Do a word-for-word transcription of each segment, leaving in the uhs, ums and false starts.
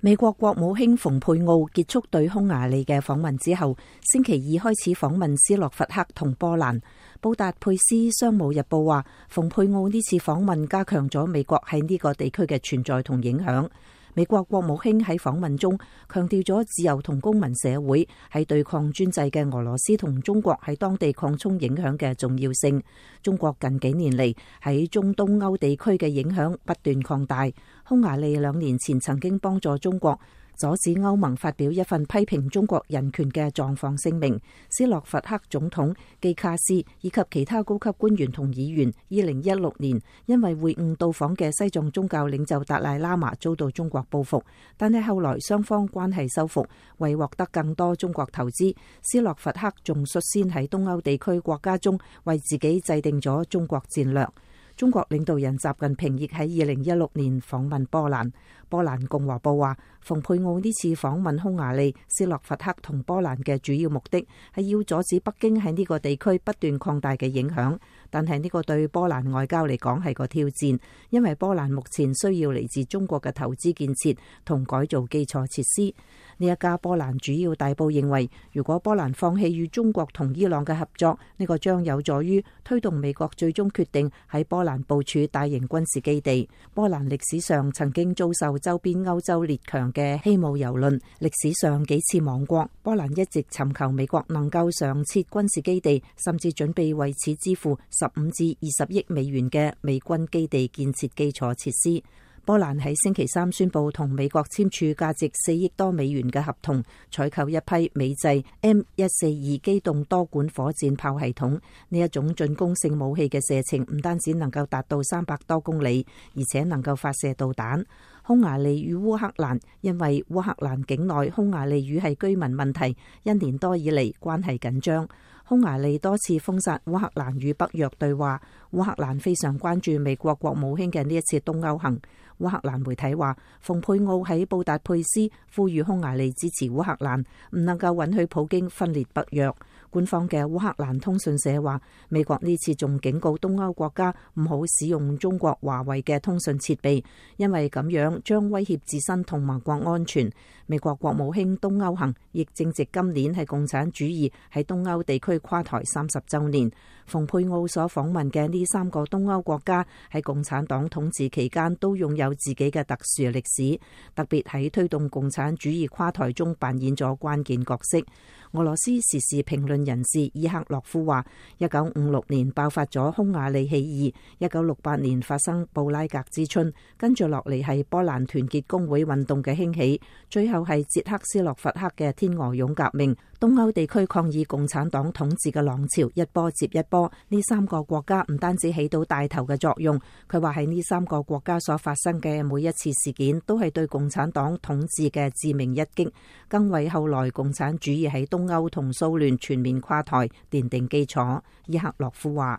美國國務卿蓬佩奧結束對匈牙利嘅訪問之後，星期二開始訪問斯洛伐克同波蘭。布達佩斯商務日報話，蓬佩奧呢次訪問加強咗美國喺呢個地區嘅存在同影響。美國國務卿喺訪問中強調咗自由同公民社會喺對抗專制嘅俄羅斯同中國喺當地擴充影響嘅重要性。中國近幾年嚟喺中東歐地區嘅影響不斷擴大。匈牙利兩年前曾經幫助中國阻止歐盟發表一份批評中國人權嘅狀況聲明。斯洛伐克總統基卡斯以及其他高級官員同議員二零一六年因為會晤到訪嘅西藏宗教領袖達賴喇嘛遭到中國報復，但係後來雙方關係修復，為獲得更多中國投資，斯洛伐克仲率先喺東歐地區國家中為自己制定咗中國戰略。中國領導人習近平亦喺二零一六年訪問波蘭。波蘭共和報話，蓬佩奧呢次訪問匈牙利、斯洛伐克同波蘭嘅主要目的係要阻止北京喺呢個地區不斷擴大嘅影響。但係呢個對波蘭外交嚟講係個挑戰，因為波蘭目前需要嚟自中國嘅投資建設同改造基礎設施。呢一家波蘭主要大報認為，如果波蘭放棄與中國同伊朗嘅合作，呢個將有助於推動美國最終決定喺波蘭部署大型軍事基地。波蘭歷史上曾經遭受周邊歐洲列強嘅欺侮蹂躪，歷史上幾次亡國。波蘭一直尋求美國能夠常設軍事基地，甚至準備為此支付十五至二十億美元嘅美軍基地建設基礎設施。波蘭喺星期三宣布同美國簽署價值四億多美元嘅合同，採購一批美製 M 一四二機動多管火箭炮系統。呢一種進攻性武器嘅射程唔單止能夠達到三百多公里，而且能夠發射導彈。匈牙利與烏克蘭因為烏克蘭境內匈牙利語系居民問題，一年多以嚟關係緊張。匈牙利多次封殺烏克蘭與北約對話。烏克蘭非常關注美國國務卿嘅呢一次東歐行。烏克蘭媒體話，蓬佩奧喺布達佩斯呼籲匈牙利支持烏克蘭，唔能夠允許普京分裂北約。官方嘅烏克蘭通訊社話，美國呢次仲警告東歐國家唔好使用中國華為嘅通訊設備，因為咁樣將威脅自身同盟國安全。美國國務卿東歐行亦正值今年係共產主義喺東歐地區垮台三十週年。蓬佩奧所訪問嘅呢三個東歐國家喺共產黨統治期間都擁有自己嘅特殊歷史，特別喺推動共產主義垮台中扮演咗關鍵角色。俄羅斯時事評論人士伊克洛夫話，一九五六年爆發咗匈牙利起義，一九六八年發生布拉格之春，跟住落嚟係波蘭團結工會運動嘅興起，最後係捷克斯洛伐克嘅天鵝絨革命。東歐地區抗議共產黨統治嘅浪潮一波接一波，呢三個國家唔單止起到帶頭嘅作用，佢話喺呢三個國家所發生嘅每一次事件都係對共產黨統治嘅致命一擊，更為後來共產主義喺東歐同蘇聯全面垮台奠定基礎。伊克洛夫話，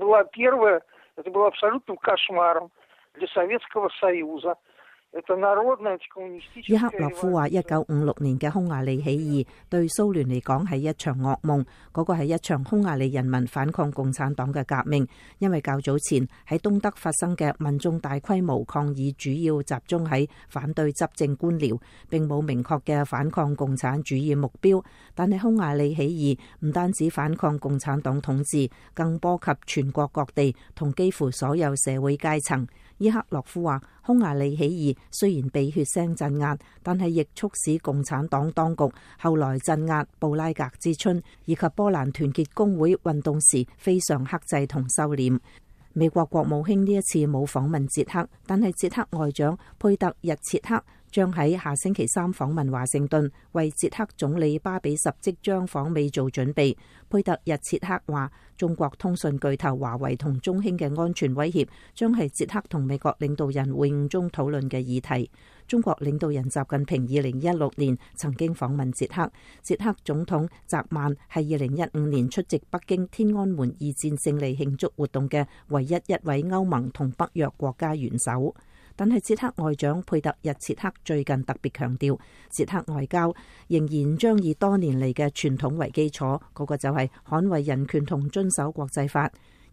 伊克洛夫話，一九五六年嘅匈牙利起義對蘇聯嚟講係一場噩夢，嗰個係一場匈牙利人民反抗共產黨嘅革命，因為較早前喺東德發生嘅民眾大規模抗議主要集中喺反對執政官僚，並冇明確嘅反抗共產主義目標。但係匈牙利起義唔單止反抗共產黨統治，更波及全國各地同幾乎所有社會階層。伊克洛夫話，匈牙利起義雖然被血腥鎮壓，但係亦促使共產黨當局後來鎮壓布拉格之春以及波蘭團結工會運動時非常克制同收斂。美國國務卿呢一次冇訪問捷克，但係捷克外長佩特日切克將喺下星期三訪問華盛頓，為捷克總理巴比什即將訪美做準備。佩特日切克話，中國通訊巨頭華為同中興嘅安全威脅將係捷克同美國領導人會晤中討論嘅議題。中國領導人習近平二零一六年曾經訪問捷克，捷克總統澤曼係二零一五年出席北京天安門二戰勝利慶祝活動嘅唯一一位歐盟同北約國家元首。但係捷克外長佩特日切克最近特別強調，捷克外交仍然將以多年嚟嘅傳統為基礎，嗰個就係捍衛人權同遵守國際法。而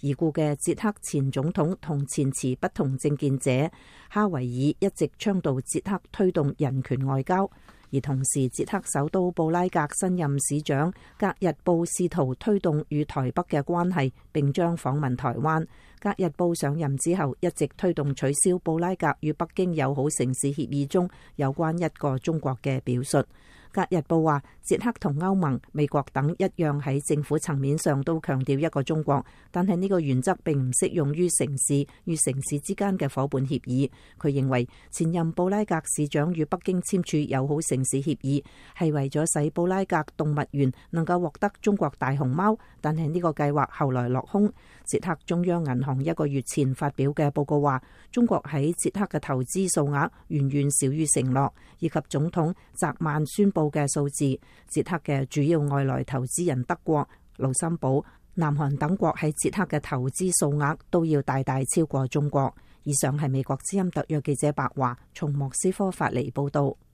已故嘅捷克前總統同前持不同政見者哈維爾一直倡導捷克推動人權外交，而同時捷克首都布拉格新任市長格日布試圖推動與台北嘅關係，並將訪問台灣。格日布上任之後一直推動取消布拉格與北京友好城市協議中有關一個中國嘅表述。格日布話，捷克同歐盟、美國等一樣喺政府層面上都強調一個中國，但係呢個原則並唔適用於城市與城市之間嘅夥伴協議。佢認為前任布拉格市長與北京簽署友好城市協議係為咗使布拉格動物園能夠獲得中國大熊貓，但係呢個計劃後來落空。捷克中央銀行一個月前發表嘅報告話，中國喺捷克嘅投資數額遠遠少於承諾，以及總統澤曼宣布嘅數字。捷克嘅主要外來投資人德國、盧森堡、南韓等國喺捷克嘅投資數額都要大大超過中國。以上係美國之音特約記者白華從莫斯科發嚟報道。